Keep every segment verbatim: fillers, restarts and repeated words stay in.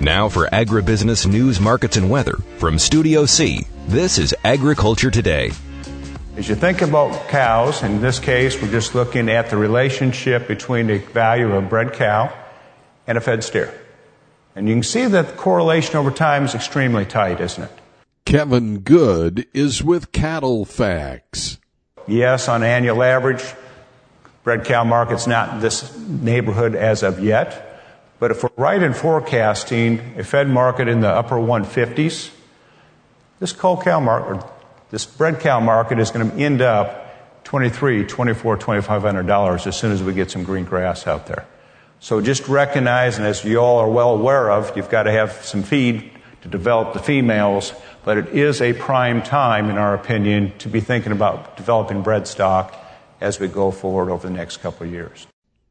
Now for agribusiness news, markets, and weather from Studio C, this is Agriculture Today. As you think about cows, in this case, we're just looking at the relationship between the value of a bred cow and a fed steer. And you can see that the correlation over time is extremely tight, isn't it? Kevin Good is with Cattle Facts. Yes, on annual average, bred cow market's not in this neighborhood as of yet. But if we're right in forecasting a fed market in the upper one fifties, this cow cow market, this bred cow market is going to end up twenty-three, twenty-four, twenty-five hundred dollars as soon as we get some green grass out there. So just recognize, and as you all are well aware of, you've got to have some feed to develop the females, but it is a prime time, in our opinion, to be thinking about developing bred stock as we go forward over the next couple of years.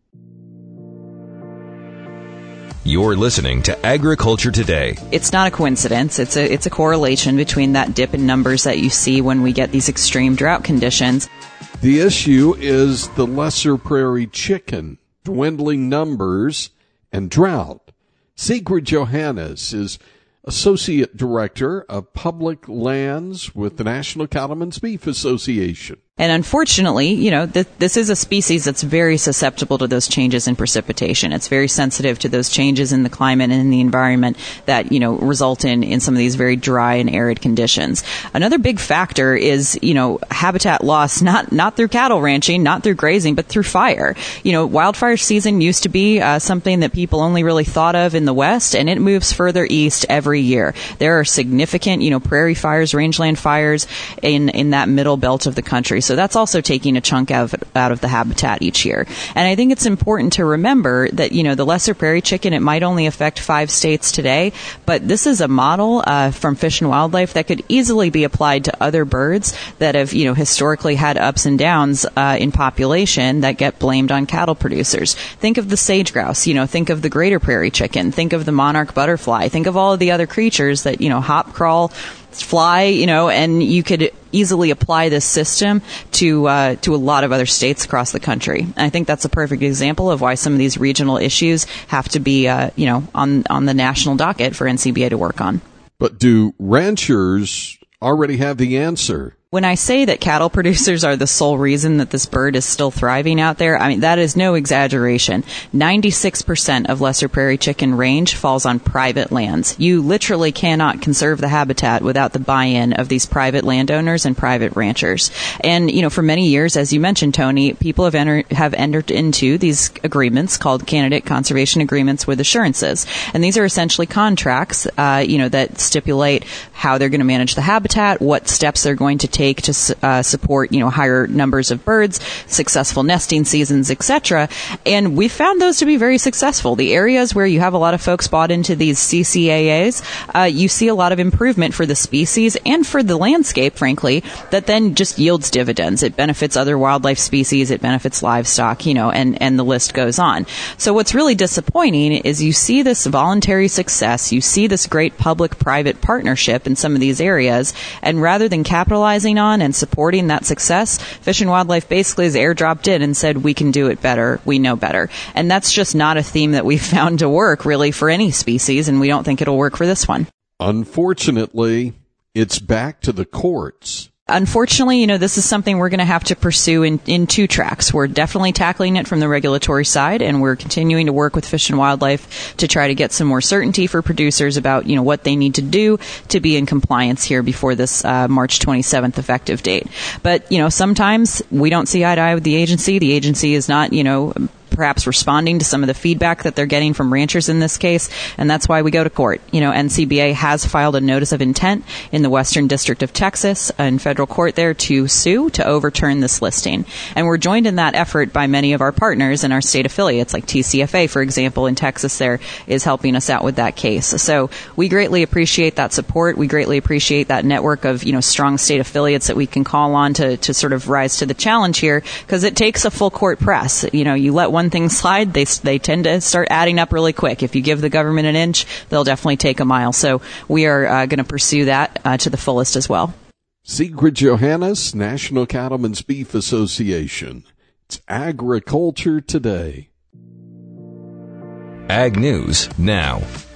You're listening to Agriculture Today. It's not a coincidence. It's a it's a correlation between that dip in numbers that you see when we get these extreme drought conditions. The issue is the lesser prairie chicken, dwindling numbers, and drought. Sigrid Johannes is Associate Director of Public Lands with the National Cattlemen's Beef Association. And unfortunately, you know, th- this is a species that's very susceptible to those changes in precipitation. It's very sensitive to those changes in the climate and in the environment that, you know, result in, in some of these very dry and arid conditions. Another big factor is, you know, habitat loss, not, not through cattle ranching, not through grazing, but through fire. You know, wildfire season used to be uh, something that people only really thought of in the West, and it moves further east every year. There are significant, you know, prairie fires, rangeland fires in, in that middle belt of the country. So that's also taking a chunk out of, out of the habitat each year. And I think it's important to remember that, you know, the lesser prairie chicken, it might only affect five states today, but this is a model uh, from Fish and Wildlife that could easily be applied to other birds that have, you know, historically had ups and downs uh, in population that get blamed on cattle producers. Think of the sage grouse, you know, think of the greater prairie chicken, think of the monarch butterfly, think of all of the other creatures that, you know, hop, crawl, fly, you know, and you could easily apply this system to uh, to a lot of other states across the country. And I think that's a perfect example of why some of these regional issues have to be, uh, you know, on on the national docket for N C B A to work on. But do ranchers already have the answer? When I say that cattle producers are the sole reason that this bird is still thriving out there, I mean, that is no exaggeration. ninety-six percent of lesser prairie chicken range falls on private lands. You literally cannot conserve the habitat without the buy-in of these private landowners and private ranchers. And, you know, for many years, as you mentioned, Tony, people have entered, have entered into these agreements called candidate conservation agreements with assurances. And these are essentially contracts, uh, you know, that stipulate how they're going to manage the habitat, what steps they're going to take to uh, support, you know, higher numbers of birds, successful nesting seasons, et cetera. And we found those to be very successful. The areas where you have a lot of folks bought into these C C A As, uh, you see a lot of improvement for the species and for the landscape, frankly, that then just yields dividends. It benefits other wildlife species, it benefits livestock, you know, and, and the list goes on. So what's really disappointing is you see this voluntary success, you see this great public-private partnership in some of these areas, and rather than capitalizing on and supporting that success, Fish and Wildlife basically has airdropped in and said, we can do it better, we know better. And that's just not a theme that we've found to work really for any species, and we don't think it'll work for this one. Unfortunately, it's back to the courts. Unfortunately, you know, this is something we're going to have to pursue in, in two tracks. We're definitely tackling it from the regulatory side, and we're continuing to work with Fish and Wildlife to try to get some more certainty for producers about, you know, what they need to do to be in compliance here before this uh, March twenty-seventh effective date. But, you know, sometimes we don't see eye to eye with the agency. The agency is not, you know, perhaps responding to some of the feedback that they're getting from ranchers in this case, and that's why we go to court. You know, N C B A has filed a notice of intent in the Western District of Texas in federal court there to sue to overturn this listing. And we're joined in that effort by many of our partners and our state affiliates, like T C F A, for example, in Texas there, is helping us out with that case. So we greatly appreciate that support. We greatly appreciate that network of, you know, strong state affiliates that we can call on to, to sort of rise to the challenge here, because it takes a full court press. You know, you let one thing slide, they they tend to start adding up really quick. If you give the government an inch, they'll definitely take a mile. So we are uh, going to pursue that uh, to the fullest as well. Sigrid Johannes, National Cattlemen's Beef Association. It's Agriculture Today. Ag News Now.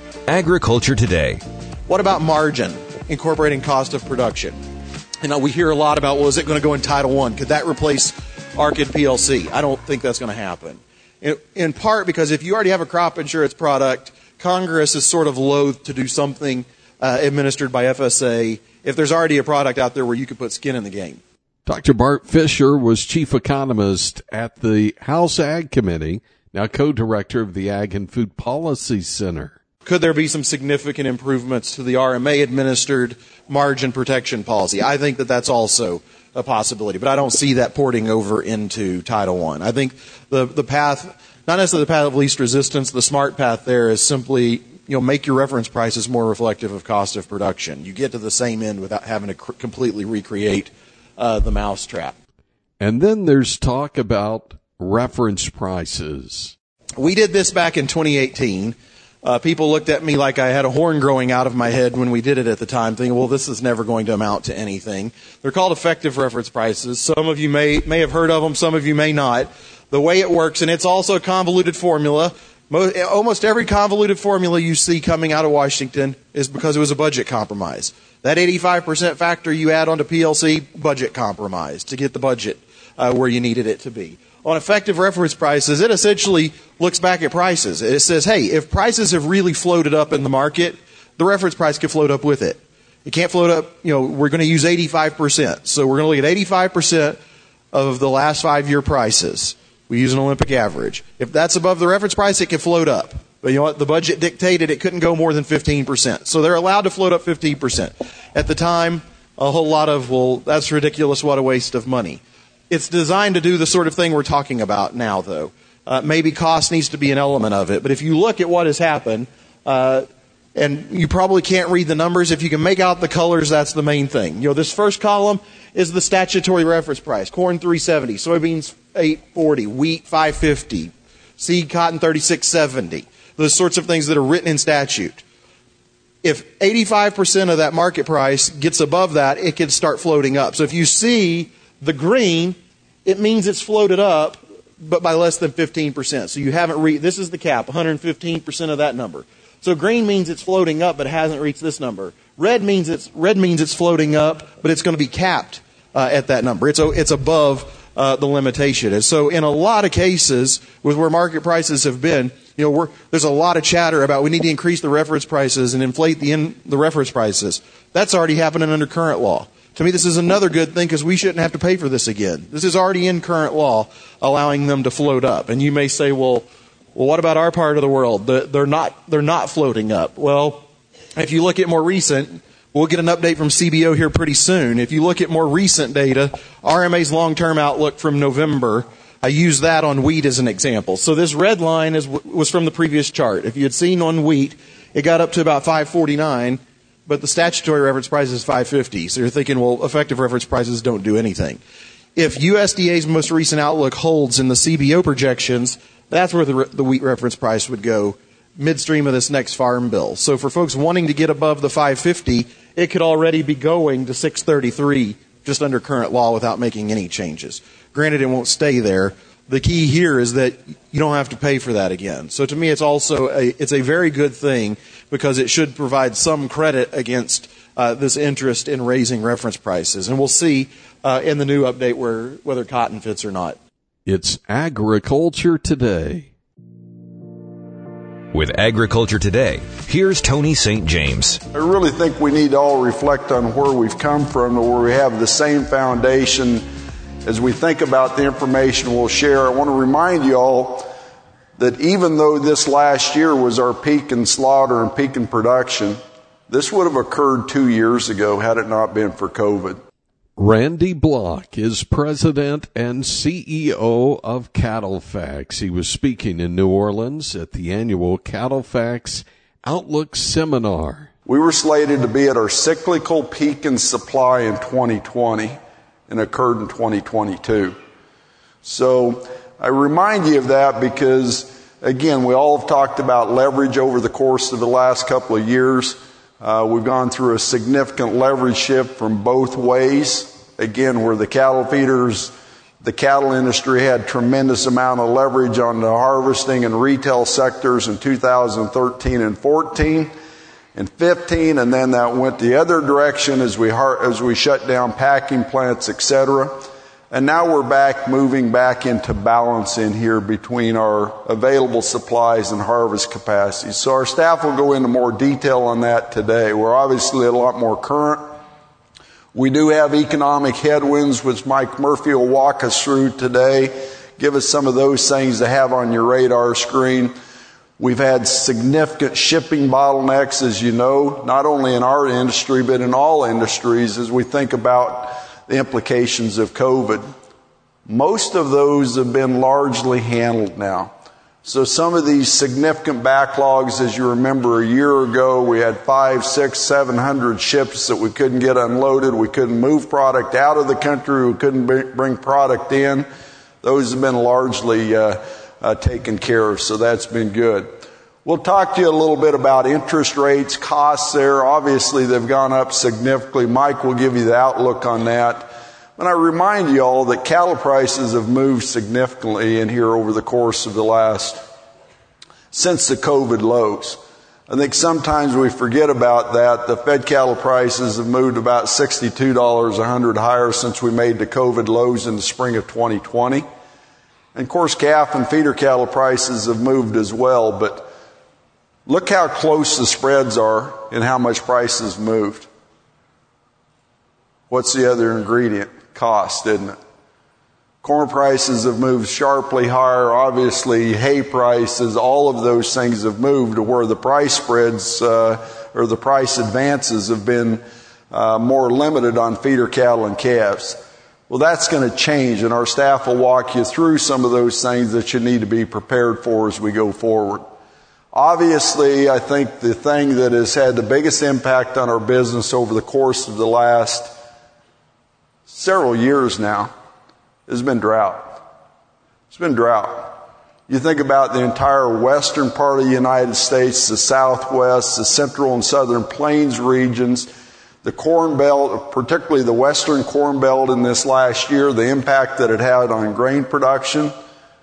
Agriculture Today. What about margin, incorporating cost of production? You know, we hear a lot about, well, is it going to go in Title One? Could that replace A R C I D P L C? I don't think that's going to happen. In, in part because if you already have a crop insurance product, Congress is sort of loath to do something uh, administered by F S A if there's already a product out there where you could put skin in the game. Doctor Bart Fisher was chief economist at the House Ag Committee, now co-director of the Ag and Food Policy Center. Could there be some significant improvements to the R M A-administered margin protection policy? I think that that's also a possibility, but I don't see that porting over into Title One. I think the the path, not necessarily the path of least resistance, the smart path there is simply, you know, make your reference prices more reflective of cost of production. You get to the same end without having to cr- completely recreate uh, the mousetrap. And then there's talk about reference prices. We did this back in twenty eighteen. Uh, people looked at me like I had a horn growing out of my head when we did it at the time, thinking, well, this is never going to amount to anything. They're called effective reference prices. Some of you may may have heard of them, some of you may not. The way it works, and it's also a convoluted formula. Most, almost every convoluted formula you see coming out of Washington is because it was a budget compromise. That eighty-five percent factor you add onto P L C, budget compromise to get the budget uh, where you needed it to be. On effective reference prices, it essentially looks back at prices. It says, hey, if prices have really floated up in the market, the reference price can float up with it. It can't float up, you know, we're going to use eighty-five percent. So we're going to look at eighty-five percent of the last five-year prices. We use an Olympic average. If that's above the reference price, it can float up. But you know what? The budget dictated it couldn't go more than fifteen percent. So they're allowed to float up fifteen percent. At the time, a whole lot of, well, that's ridiculous, what a waste of money. It's designed to do the sort of thing we're talking about now, though. Uh, maybe cost needs to be an element of it. But if you look at what has happened, uh, and you probably can't read the numbers, if you can make out the colors, that's the main thing. You know, this first column is the statutory reference price. Corn three seventy, soybeans eight forty, wheat five fifty, seed cotton thirty-six seventy. Those sorts of things that are written in statute. If eighty-five percent of that market price gets above that, it can start floating up. So if you see the green, it means it's floated up, but by less than fifteen percent. So you haven't reached, this is the cap, one hundred fifteen percent of that number. So green means it's floating up, but it hasn't reached this number. Red means it's red means it's floating up, but it's going to be capped uh, at that number. It's it's above uh, the limitation. And so in a lot of cases, with where market prices have been, you know, we're, there's a lot of chatter about we need to increase the reference prices and inflate the in, the reference prices. That's already happening under current law. To me, this is another good thing because we shouldn't have to pay for this again. This is already in current law, allowing them to float up. And you may say, well, well, what about our part of the world? They're not, they're not floating up. Well, if you look at more recent, we'll get an update from C B O here pretty soon. If you look at more recent data, R M A's long-term outlook from November, I use that on wheat as an example. So this red line is, was from the previous chart. If you had seen on wheat, it got up to about five forty-nine. But the statutory reference price is five fifty. So you're thinking, well, effective reference prices don't do anything. If U S D A's most recent outlook holds in the C B O projections, that's where the, the wheat reference price would go midstream of this next farm bill. So for folks wanting to get above the five fifty, it could already be going to six thirty-three just under current law without making any changes. Granted, it won't stay there. The key here is that you don't have to pay for that again. So to me, it's also a, it's a very good thing because it should provide some credit against uh, this interest in raising reference prices. And we'll see uh, in the new update where whether cotton fits or not. It's Agriculture Today. With Agriculture Today, here's Tony Saint James. I really think we need to all reflect on where we've come from and where we have the same foundation. As we think about the information we'll share, I want to remind you all that even though this last year was our peak in slaughter and peak in production, this would have occurred two years ago had it not been for COVID. Randy Block is president and C E O of CattleFax. He was speaking in New Orleans at the annual CattleFax Outlook Seminar. We were slated to be at our cyclical peak in supply in twenty twenty. And occurred in twenty twenty-two. So I remind you of that because, again, we all have talked about leverage over the course of the last couple of years. Uh, we've gone through a significant leverage shift from both ways. Again, where the cattle feeders The cattle industry had tremendous amount of leverage on the harvesting and retail sectors in two thousand thirteen and fourteen and fifteen, and then that went the other direction as we har- as we shut down packing plants, et cetera. And now we're back, moving back into balance in here between our available supplies and harvest capacity. So our staff will go into more detail on that today. We're obviously a lot more current. We do have economic headwinds, which Mike Murphy will walk us through today. Give us some of those things to have on your radar screen. We've had significant shipping bottlenecks, as you know, not only in our industry, but in all industries as we think about the implications of COVID. Most of those have been largely handled now. So some of these significant backlogs, as you remember a year ago, we had five, six, seven hundred ships that we couldn't get unloaded. We couldn't move product out of the country. We couldn't bring product in. Those have been largely uh, uh, taken care of, so that's been good. We'll talk to you a little bit about interest rates, costs there. Obviously, they've gone up significantly. Mike will give you the outlook on that. And I remind you all that cattle prices have moved significantly in here over the course of the last, since the COVID lows. I think sometimes we forget about that. The fed cattle prices have moved about sixty-two dollars a hundred higher since we made the COVID lows in the spring of twenty twenty. And of course, calf and feeder cattle prices have moved as well, but look how close the spreads are and how much prices moved. What's the other ingredient? Cost, isn't it? Corn prices have moved sharply higher. Obviously, hay prices, all of those things have moved to where the price spreads uh, or the price advances have been uh, more limited on feeder cattle and calves. Well, that's going to change, and our staff will walk you through some of those things that you need to be prepared for as we go forward. Obviously, I think the thing that has had the biggest impact on our business over the course of the last several years now has been drought. It's been drought. You think about the entire western part of the United States, the southwest, the central and southern plains regions, the corn belt, particularly the western corn belt in this last year, the impact that it had on grain production.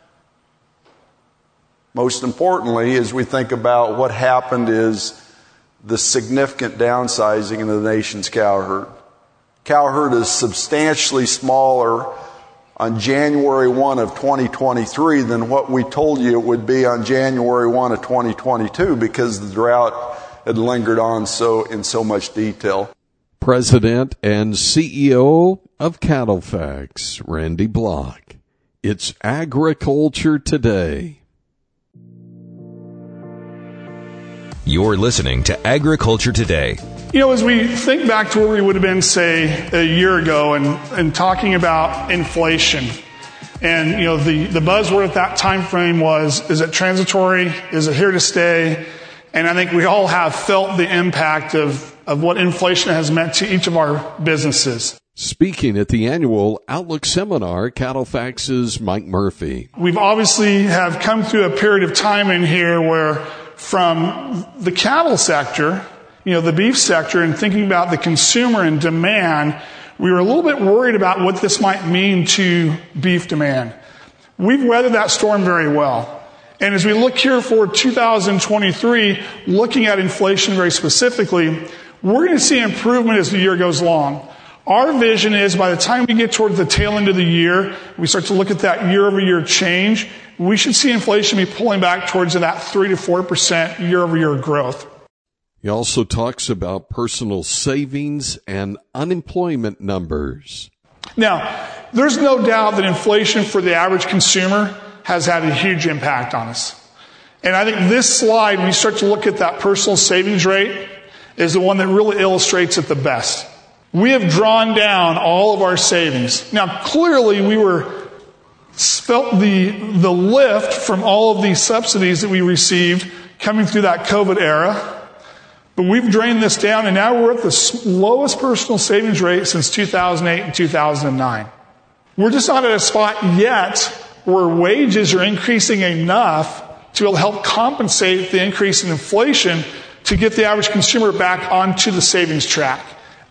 Most importantly, as we think about what happened, is the significant downsizing in the nation's cow herd. Cow herd is substantially smaller on January first of twenty twenty-three than what we told you it would be on January first of twenty twenty-two, because the drought had lingered on so in so much detail. President and C E O of CattleFax, Randy Block. It's Agriculture Today. You're listening to Agriculture Today. You know, as we think back to where we would have been, say, a year ago and, and talking about inflation, and, you know, the, the buzzword at that time frame was, is it transitory? Is it here to stay? And I think we all have felt the impact of, of what inflation has meant to each of our businesses. Speaking at the annual Outlook Seminar, CattleFax's Mike Murphy. We've obviously have come through a period of time in here where from the cattle sector, you know, the beef sector, and thinking about the consumer and demand, we were a little bit worried about what this might mean to beef demand. We've weathered that storm very well. And as we look here for two thousand twenty-three, looking at inflation very specifically, we're going to see improvement as the year goes along. Our vision is by the time we get toward the tail end of the year, we start to look at that year-over-year change, we should see inflation be pulling back towards that three to four percent year-over-year growth. He also talks about personal savings and unemployment numbers. Now, there's no doubt that inflation for the average consumer has had a huge impact on us. And I think this slide, when you start to look at that personal savings rate, is the one that really illustrates it the best. We have drawn down all of our savings. Now, clearly, we were felt the, the lift from all of these subsidies that we received coming through that COVID era. But we've drained this down, and now we're at the lowest personal savings rate since two thousand eight and two thousand nine. We're just not at a spot yet where wages are increasing enough to be able to help compensate the increase in inflation to get the average consumer back onto the savings track.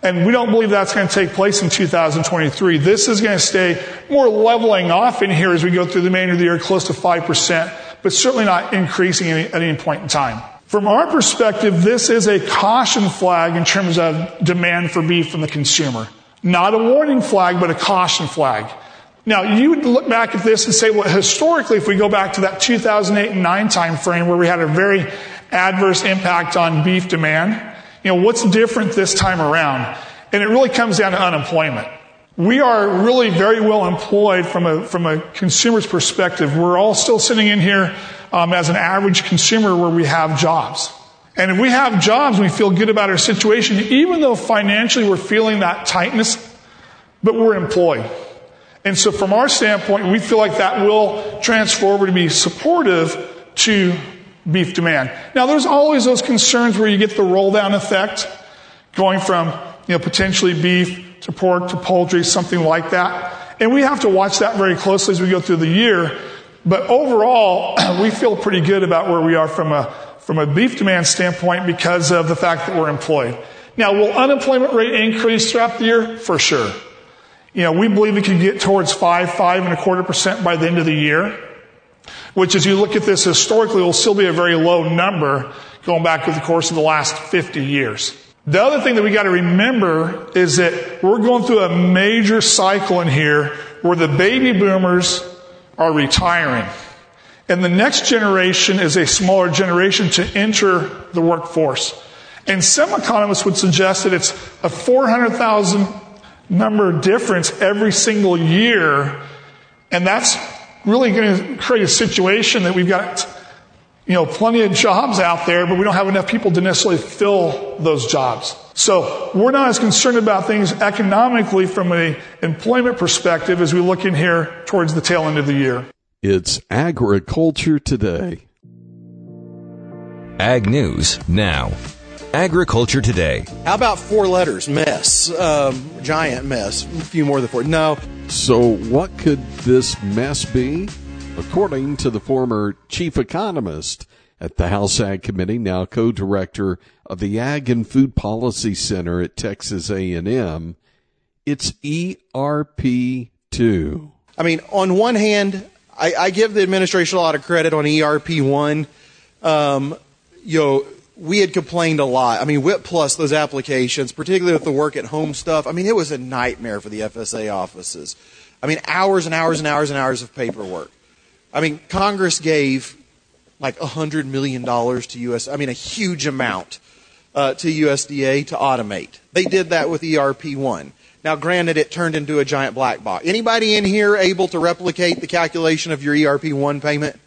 And we don't believe that's going to take place in two thousand twenty-three. This is going to stay more leveling off in here as we go through the remainder of the year, close to five percent, but certainly not increasing at any point in time. From our perspective, this is a caution flag in terms of demand for beef from the consumer. Not a warning flag, but a caution flag. Now, you would look back at this and say, well, historically, if we go back to that two thousand eight and nine time frame where we had a very adverse impact on beef demand, you know, what's different this time around? And it really comes down to unemployment. We are really very well employed from a from a consumer's perspective. We're all still sitting in here um, as an average consumer where we have jobs. And if we have jobs, we feel good about our situation, even though financially we're feeling that tightness, but we're employed. And so from our standpoint, we feel like that will transfer over to be supportive to beef demand. Now, there's always those concerns where you get the roll-down effect, going from, you know, potentially beef to pork to poultry, something like that. And we have to watch that very closely as we go through the year. But overall, we feel pretty good about where we are from a from a beef demand standpoint because of the fact that we're employed. Now, will unemployment rate increase throughout the year? For sure. You know, we believe we can get towards five, five and a quarter percent by the end of the year, which as you look at this historically will still be a very low number going back over the course of the last fifty years. The other thing that we got to remember is that we're going through a major cycle in here where the baby boomers are retiring. And the next generation is a smaller generation to enter the workforce. And some economists would suggest that it's a four hundred thousand number difference every single year. And that's really going to create a situation that we've got, you know, plenty of jobs out there, but we don't have enough people to necessarily fill those jobs. So we're not as concerned about things economically from an employment perspective as we look in here towards the tail end of the year. It's Agriculture Today. Ag News Now. Agriculture Today. How about four letters? Mess. Um, giant mess. A few more than four. No. So what could this mess be? According to the former chief economist at the House Ag Committee, now co-director of the Ag and Food Policy Center at Texas A and M, it's E R P two. I mean, on one hand, I, I give the administration a lot of credit on E R P one. Um, you know, we had complained a lot. I mean, WHIP Plus, those applications, particularly with the work at home stuff, I mean, it was a nightmare for the F S A offices. I mean, hours and hours and hours and hours of paperwork. I mean, Congress gave like one hundred million dollars to U S, I mean, a huge amount uh, to U S D A to automate. They did that with E R P one. Now, granted, it turned into a giant black box. Anybody in here able to replicate the calculation of your E R P one payment?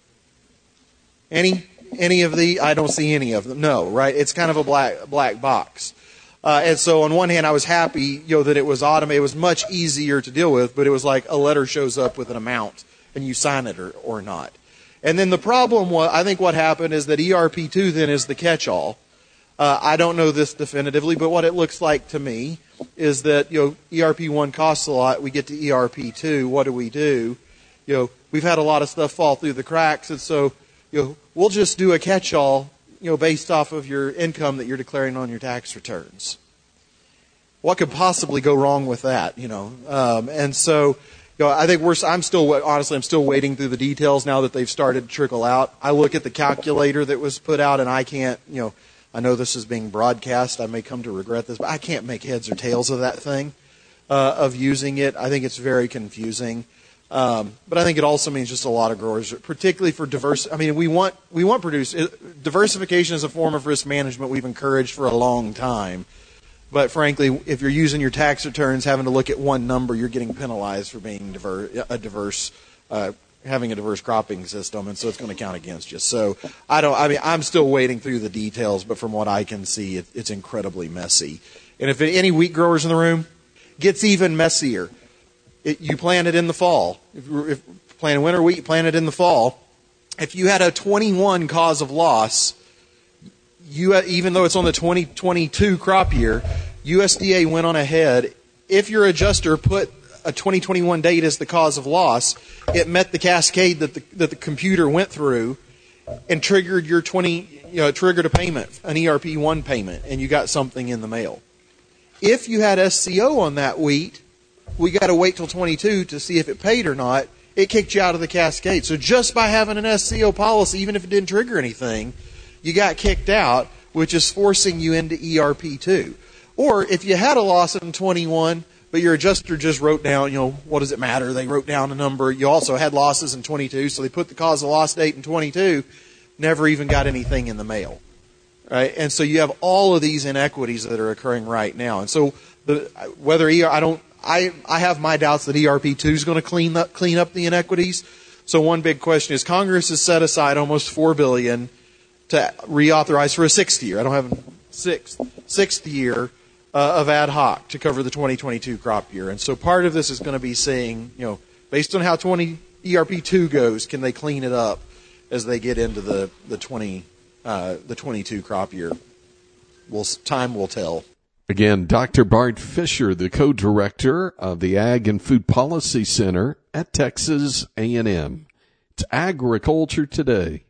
Any? Any of the? I don't see any of them. No, right? It's kind of a black black box. Uh, and so on one hand, I was happy, you know, that it was automated. It was much easier to deal with, but it was like a letter shows up with an amount and you sign it or, or not. And then the problem was, I think what happened is that E R P two then is the catch-all. Uh, I don't know this definitively, but what it looks like to me is that, you know, E R P one costs a lot. We get to E R P two. What do we do? You know, we've had a lot of stuff fall through the cracks, and so, you know, we'll just do a catch-all, you know, based off of your income that you're declaring on your tax returns. What could possibly go wrong with that, you know? Um, and so, you know, I think we're, I'm still, honestly, I'm still wading through the details now that they've started to trickle out. I look at the calculator that was put out, and I can't, you know, I know this is being broadcast. I may come to regret this, but I can't make heads or tails of that thing, uh, of using it. I think it's very confusing. Um, but I think it also means just a lot of growers, particularly for diverse. I mean, we want we want produce diversification is a form of risk management we've encouraged for a long time. But frankly, if you're using your tax returns, having to look at one number, you're getting penalized for being diverse, a diverse, uh, having a diverse cropping system, and so it's going to count against you. So I don't. I mean, I'm still wading through the details, but from what I can see, it, it's incredibly messy. And if any wheat growers in the room, it gets even messier. It, you plant it in the fall. If you're planting winter wheat, plant it in the fall. If you had a twenty-one cause of loss, you even though it's on the twenty twenty-two crop year, U S D A went on ahead. If your adjuster put a twenty twenty-one date as the cause of loss, it met the cascade that the that the computer went through and triggered your twenty, you know, triggered a payment, an E R P one payment, and you got something in the mail. If you had S C O on that wheat, we got to wait till twenty-two to see if it paid or not. It kicked you out of the cascade. So just by having an S C O policy, even if it didn't trigger anything, you got kicked out, which is forcing you into E R P two. Or if you had a loss in twenty-one, but your adjuster just wrote down, you know, what does it matter? They wrote down a number. You also had losses in twenty-two, so they put the cause of loss date in twenty-two, never even got anything in the mail. Right? And so you have all of these inequities that are occurring right now. And so the, whether E R, I don't, I, I have my doubts that E R P two is going to clean up, clean up the inequities. So one big question is Congress has set aside almost four billion dollars to reauthorize for a sixth year. I don't have a sixth, sixth year uh, of ad hoc to cover the twenty twenty-two crop year. And so part of this is going to be saying, you know, based on how twenty E R P two goes, can they clean it up as they get into the, the twenty, uh, the twenty-two crop year? Well, time will tell. Again, Doctor Bart Fisher, the co-director of the Ag and Food Policy Center at Texas A and M. It's Agriculture Today.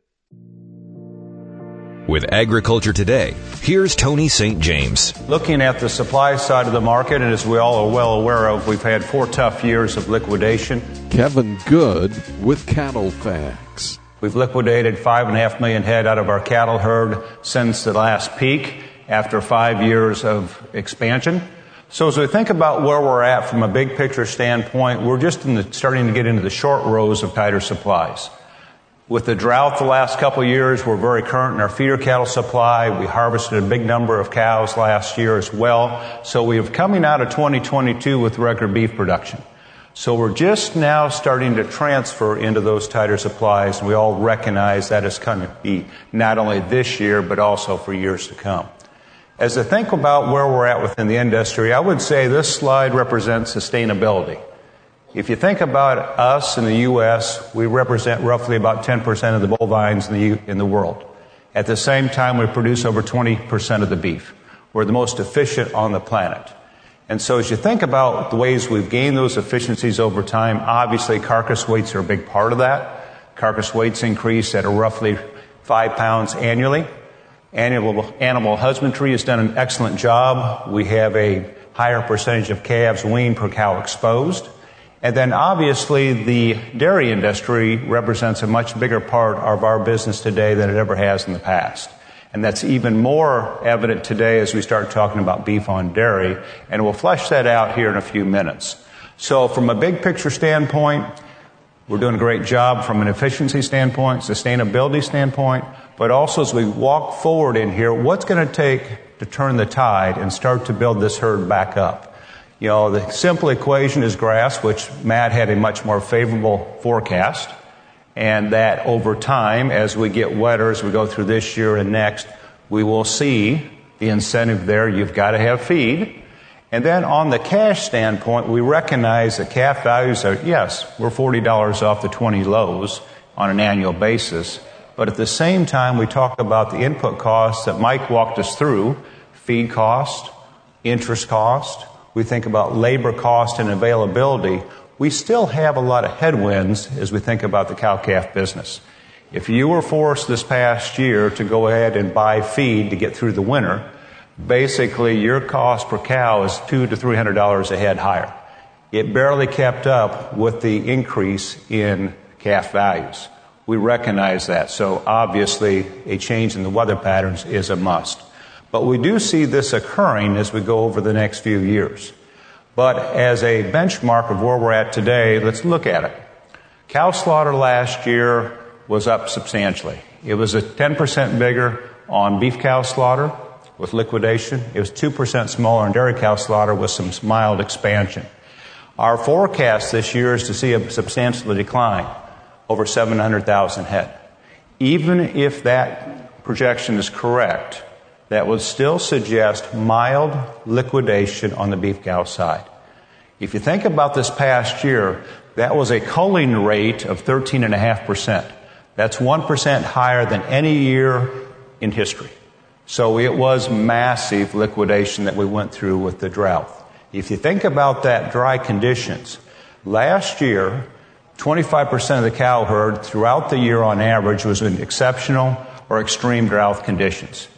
With Agriculture Today, here's Tony Saint James. Looking at the supply side of the market, and as we all are well aware of, we've had four tough years of liquidation. Kevin Good with Cattle Facts. We've liquidated five and a half million head out of our cattle herd since the last peak, after five years of expansion. So as we think about where we're at from a big picture standpoint, we're just in the, starting to get into the short rows of tighter supplies. With the drought the last couple of years, we're very current in our feeder cattle supply. We harvested a big number of cows last year as well. So we're coming out of twenty twenty-two with record beef production. So we're just now starting to transfer into those tighter supplies, and we all recognize that is going to be not only this year, but also for years to come. As I think about where we're at within the industry, I would say this slide represents sustainability. If you think about us in the U S, we represent roughly about ten percent of the bovines in the, in the world. At the same time, we produce over twenty percent of the beef. We're the most efficient on the planet. And so as you think about the ways we've gained those efficiencies over time, obviously carcass weights are a big part of that. Carcass weights increase at a roughly five pounds annually. Animal, animal husbandry has done an excellent job. We have a higher percentage of calves weaned per cow exposed. And then obviously the dairy industry represents a much bigger part of our business today than it ever has in the past. And that's even more evident today as we start talking about beef on dairy. And we'll flesh that out here in a few minutes. So from a big picture standpoint, we're doing a great job from an efficiency standpoint, sustainability standpoint, but also as we walk forward in here, what's going to take to turn the tide and start to build this herd back up? You know, the simple equation is grass, which Matt had a much more favorable forecast, and that over time, as we get wetter, as we go through this year and next, we will see the incentive there. You've got to have feed. And then on the cash standpoint, we recognize that calf values are, yes, we're forty dollars off the twenty lows on an annual basis. But at the same time, we talk about the input costs that Mike walked us through, feed cost, interest cost. We think about labor cost and availability. We still have a lot of headwinds as we think about the cow-calf business. If you were forced this past year to go ahead and buy feed to get through the winter, basically your cost per cow is two to three hundred dollars a head higher. It barely kept up with the increase in calf values. We recognize that. So obviously a change in the weather patterns is a must. But we do see this occurring as we go over the next few years. But as a benchmark of where we're at today, let's look at it. Cow slaughter last year was up substantially. It was a ten percent bigger on beef cow slaughter with liquidation. It was two percent smaller on dairy cow slaughter with some mild expansion. Our forecast this year is to see a substantial decline, over seven hundred thousand head. Even if that projection is correct, that would still suggest mild liquidation on the beef cow side. If you think about this past year, that was a culling rate of thirteen point five percent. That's one percent higher than any year in history. So it was massive liquidation that we went through with the drought. If you think about that dry conditions, last year, twenty-five percent of the cow herd throughout the year on average was in exceptional or extreme drought conditions.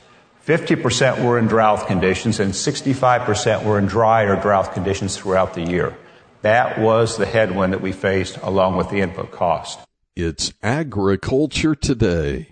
fifty percent were in drought conditions, and sixty-five percent were in dry or drought conditions throughout the year. That was the headwind that we faced along with the input cost. It's Agriculture Today.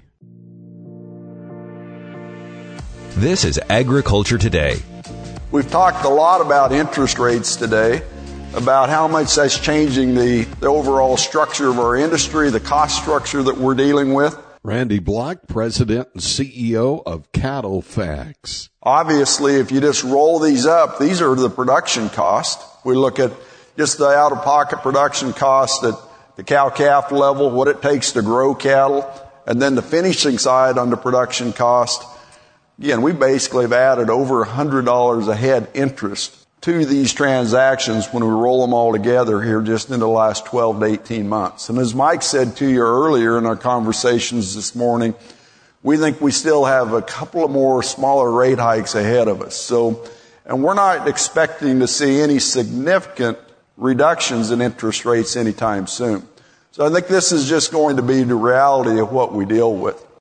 This is Agriculture Today. We've talked a lot about interest rates today, about how much that's changing the, the overall structure of our industry, the cost structure that we're dealing with. Randy Block, President and C E O of Cattle Facts. Obviously, if you just roll these up, these are the production costs. We look at just the out-of-pocket production cost at the cow-calf level, what it takes to grow cattle, and then the finishing side on the production cost. Again, we basically have added over one hundred dollars a head interest to these transactions when we roll them all together here just in the last twelve to eighteen months. And as Mike said to you earlier in our conversations this morning, we think we still have a couple of more smaller rate hikes ahead of us. So, and we're not expecting to see any significant reductions in interest rates anytime soon. So I think this is just going to be the reality of what we deal with.